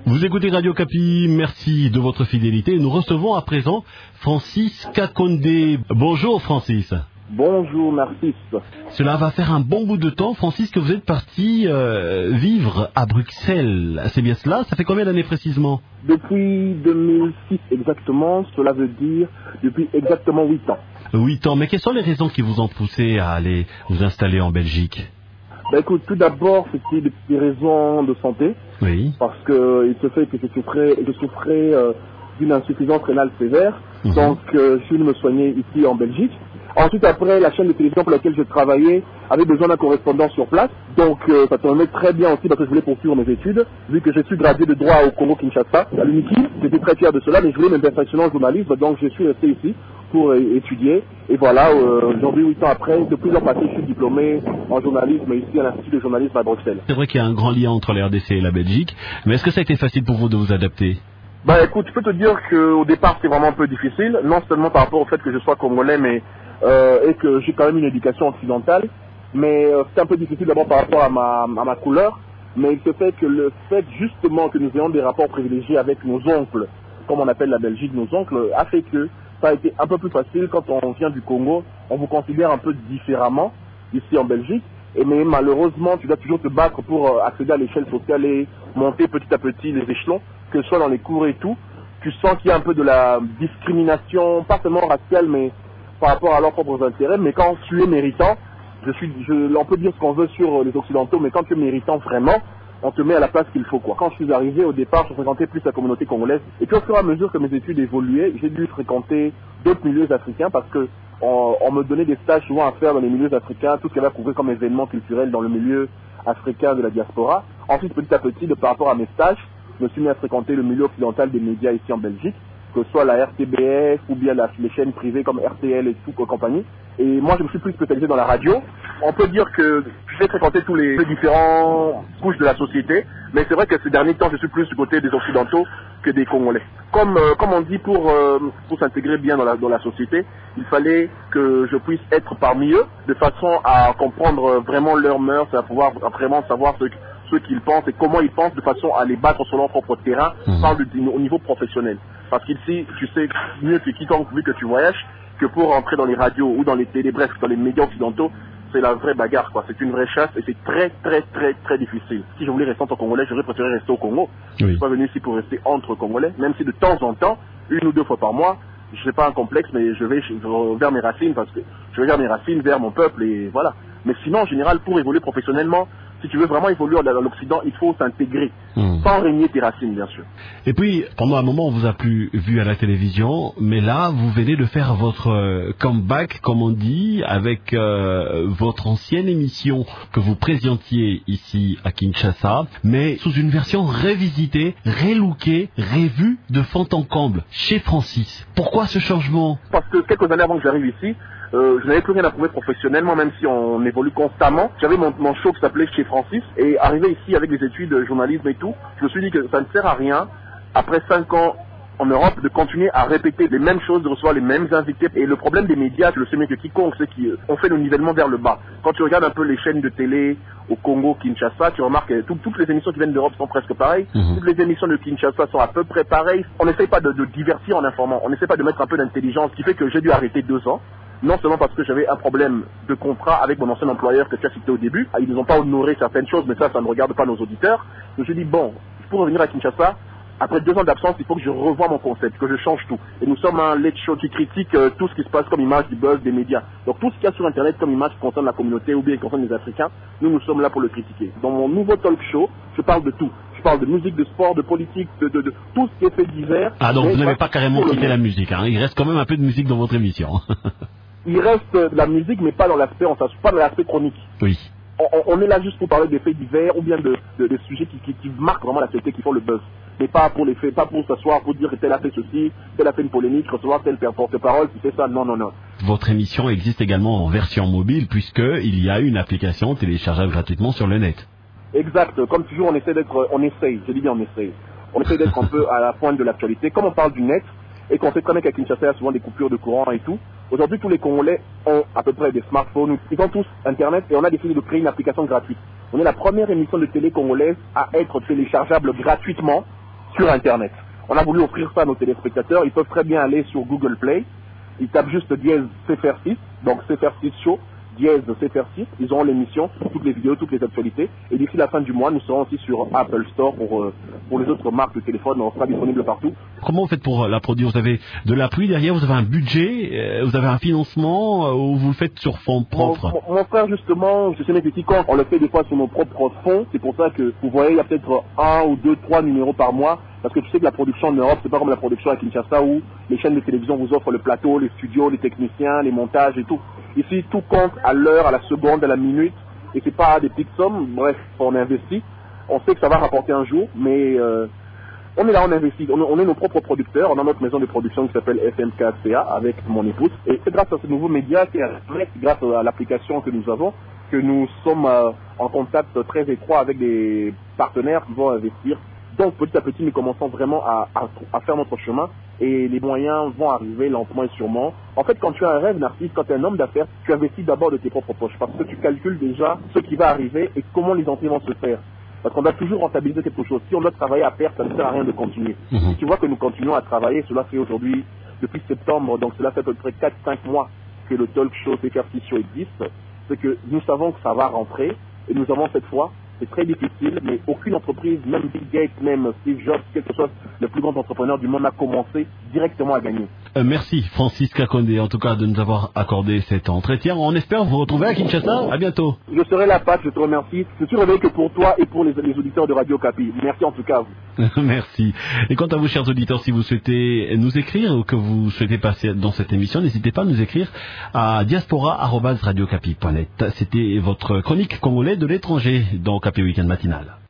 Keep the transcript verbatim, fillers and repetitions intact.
Vous écoutez Radio Kapi, merci de votre fidélité. Nous recevons à présent Francis Kakondé. Bonjour Francis. Bonjour Narcisse. Cela va faire un bon bout de temps, Francis, que vous êtes parti euh, vivre à Bruxelles. C'est bien cela? Ça fait combien d'années précisément? Depuis deux mille six exactement, cela veut dire depuis exactement huit ans. huit ans, mais quelles sont les raisons qui vous ont poussé à aller vous installer en Belgique? Ben écoute, tout d'abord, c'était des, des raisons de santé. Oui. Parce que il se fait que je souffrais, je souffrais euh, d'une insuffisance rénale sévère. Mmh. Donc, euh, je suis venu me soigner ici en Belgique. Ensuite, après, la chaîne de télévision pour laquelle je travaillais avait besoin d'un correspondant sur place. Donc, euh, ça tombait très bien aussi parce que je voulais poursuivre mes études. Vu que je suis gradué de droit au Congo-Kinshasa, à l'UNIKI, j'étais très fier de cela, mais je voulais me perfectionner en journalisme. Donc, je suis resté ici pour euh, étudier. Et voilà, euh, aujourd'hui, huit ans après, de plusieurs parties, je suis diplômé en journalisme ici à l'Institut de journalisme à Bruxelles. C'est vrai qu'il y a un grand lien entre la R D C et la Belgique, mais est-ce que ça a été facile pour vous de vous adapter? Bah écoute, je peux te dire qu'au départ, c'est vraiment un peu difficile, non seulement par rapport au fait que je sois congolais, mais euh, et que j'ai quand même une éducation occidentale, mais euh, c'est un peu difficile d'abord par rapport à ma, à ma couleur, mais il se fait que le fait justement que nous ayons des rapports privilégiés avec nos oncles, comme on appelle la Belgique, nos oncles, a fait que ça a été un peu plus facile quand on vient du Congo, on vous considère un peu différemment ici en Belgique, et mais malheureusement tu dois toujours te battre pour accéder à l'échelle sociale et monter petit à petit les échelons, que ce soit dans les cours et tout. Tu sens qu'il y a un peu de la discrimination, pas seulement raciale, mais par rapport à leurs propres intérêts. Mais quand tu es méritant, je suis, je, on peut dire ce qu'on veut sur les Occidentaux, mais quand tu es méritant vraiment, on te met à la place qu'il faut, quoi. Quand je suis arrivé au départ, je fréquentais plus la communauté congolaise. Et puis au fur et à mesure que mes études évoluaient, j'ai dû fréquenter d'autres milieux africains parce que on, on me donnait des stages souvent à faire dans les milieux africains, tout ce qu'il y avait à couvrir comme événements culturels dans le milieu africain de la diaspora. Ensuite, petit à petit, de par rapport à mes stages, je me suis mis à fréquenter le milieu occidental des médias ici en Belgique, que ce soit la R T B F ou bien la, les chaînes privées comme R T L et tout, compagnie. Et moi, je me suis plus spécialisé dans la radio. On peut dire que j'ai fréquenté tous les différents couches de la société, mais c'est vrai que ces derniers temps, je suis plus du côté des Occidentaux que des Congolais. Comme, euh, comme on dit, pour, euh, pour s'intégrer bien dans la, dans la société, il fallait que je puisse être parmi eux, de façon à comprendre vraiment leurs mœurs, à pouvoir vraiment savoir ce, ce qu'ils pensent et comment ils pensent, de façon à les battre sur leur propre terrain, mmh. par le, au niveau professionnel. Parce qu'ici, tu sais mieux que quiconque, vu que tu voyages, que pour rentrer dans les radios ou dans les télé, bref, dans les médias occidentaux, c'est la vraie bagarre, quoi. C'est une vraie chasse et c'est très, très, très, très difficile. Si je voulais rester entre Congolais, j'aurais préféré rester au Congo. Oui. Je ne suis pas venu ici pour rester entre Congolais, même si de temps en temps, une ou deux fois par mois, je n'ai pas un complexe, mais je vais vers mes racines parce que je vais vers mes racines, vers mon peuple et voilà. Mais sinon, en général, pour évoluer professionnellement, si tu veux vraiment évoluer dans l'Occident, il faut s'intégrer, mmh. sans régner tes racines, bien sûr. Et puis, pendant un moment, on vous a plus vu à la télévision, mais là, vous venez de faire votre comeback, comme on dit, avec euh, votre ancienne émission que vous présentiez ici à Kinshasa, mais sous une version révisitée, relookée, revue de fond en comble, chez Francis. Pourquoi ce changement? Parce que quelques années avant que j'arrive ici, Euh, je n'avais plus rien à prouver professionnellement, même si on évolue constamment. J'avais mon, mon show qui s'appelait Chez Francis, et arrivé ici avec les études de journalisme et tout, je me suis dit que ça ne sert à rien, après cinq ans en Europe, de continuer à répéter les mêmes choses, de recevoir les mêmes invités. Et le problème des médias, je le sais mieux que quiconque, c'est qu'on fait le nivellement vers le bas. Quand tu regardes un peu les chaînes de télé au Congo, Kinshasa, tu remarques que tout, toutes les émissions qui viennent d'Europe sont presque pareilles. Mmh. Toutes les émissions de Kinshasa sont à peu près pareilles. On n'essaye pas de, de divertir en informant, on n'essaie pas de mettre un peu d'intelligence, ce qui fait que j'ai dû arrêter deux ans. Non seulement parce que j'avais un problème de contrat avec mon ancien employeur que tu as cité au début, ils ne nous ont pas honoré certaines choses, mais ça, ça ne regarde pas nos auditeurs. Donc je dis, bon, pour revenir à Kinshasa, après deux ans d'absence, il faut que je revoie mon concept, que je change tout. Et nous sommes un late show qui critique euh, tout ce qui se passe comme image du buzz des médias. Donc tout ce qu'il y a sur Internet comme image qui concerne la communauté ou bien qui concerne les Africains, nous, nous sommes là pour le critiquer. Dans mon nouveau talk show, je parle de tout. Je parle de musique, de sport, de politique, de, de, de tout ce qui est fait divers. Ah, donc vous n'avez pas carrément quitté la musique, hein. Il reste quand même un peu de musique dans votre émission. Il reste de la musique, mais pas dans l'aspect, on s'assoit pas dans l'aspect chronique. Oui. On, on est là juste pour parler des faits divers ou bien de, de, de sujets qui, qui, qui marquent vraiment la société, qui font le buzz. Mais pas pour les faits, pas pour s'asseoir, pour dire que tel a fait ceci, tel a fait une polémique, recevoir tel porte-parole, qui fait ça. Non, non, non. Votre émission existe également en version mobile, puisqu'il y a une application téléchargeable gratuitement sur le net. Exact. Comme toujours, on essaie d'être, on essaye, je dis bien on essaye. On essaie d'être un peu à la pointe de l'actualité. Comme on parle du net, et qu'on sait très bien qu'à Kinshasa, il y a souvent des coupures de courant et tout. Aujourd'hui, tous les Congolais ont à peu près des smartphones, ils ont tous Internet et on a décidé de créer une application gratuite. On est la première émission de télé congolaise à être téléchargeable gratuitement sur Internet. On a voulu offrir ça à nos téléspectateurs. Ils peuvent très bien aller sur Google Play. Ils tapent juste dièse C F R six, donc C F R six Show, dièse C F R six. Ils auront l'émission, toutes les vidéos, toutes les actualités. Et d'ici la fin du mois, nous serons aussi sur Apple Store pour, euh, pour les autres marques de téléphone. On sera disponible partout. Comment vous faites pour la produire? Vous avez de l'appui derrière, vous avez un budget, vous avez un financement, ou vous le faites sur fonds propres? Mon, mon, mon frère, justement, je sais mes petits comptes, on le fait des fois sur nos propres fonds. C'est pour ça que vous voyez, il y a peut-être un ou deux, trois numéros par mois. Parce que tu sais que la production en Europe, c'est pas comme la production à Kinshasa où les chaînes de télévision vous offrent le plateau, les studios, les techniciens, les montages et tout. Ici, tout compte à l'heure, à la seconde, à la minute. Et c'est pas des petites sommes. Bref, on investit. On sait que ça va rapporter un jour, mais euh, on est là, on investit. On, on est nos propres producteurs. On a notre maison de production qui s'appelle F M K C A avec mon épouse. Et c'est grâce à ce nouveau média, c'est grâce à l'application que nous avons, que nous sommes euh, en contact très étroit avec des partenaires qui vont investir. Donc petit à petit, nous commençons vraiment à, à, à faire notre chemin et les moyens vont arriver lentement et sûrement. En fait, quand tu as un rêve, Narcisse, quand tu es un homme d'affaires, tu investis d'abord de tes propres poches parce que tu calcules déjà ce qui va arriver et comment les entrées vont se faire. Parce qu'on doit toujours rentabiliser quelque chose. Si on doit travailler à perte, ça ne sert à rien de continuer. Mmh. Si tu vois que nous continuons à travailler, cela fait aujourd'hui, depuis septembre, donc cela fait à peu près quatre cinq mois que le talk show C F R six Show existe, c'est que nous savons que ça va rentrer et nous avons cette foi. C'est très difficile, mais aucune entreprise, même Bill Gates, même Steve Jobs, quelque chose, le plus grand entrepreneur du monde a commencé directement à gagner. Euh, merci Francis Kakonde, en tout cas, de nous avoir accordé cet entretien. On espère vous retrouver à Kinshasa. À bientôt. Je serai là, Pat, je te remercie. Je suis réveillé que pour toi et pour les, les auditeurs de Radio Kapi. Merci en tout cas à vous. Merci. Et quant à vous, chers auditeurs, si vous souhaitez nous écrire ou que vous souhaitez passer dans cette émission, n'hésitez pas à nous écrire à diaspora arobase radiocapi point net. C'était votre chronique congolais de l'étranger dans Kapi Weekend Matinal.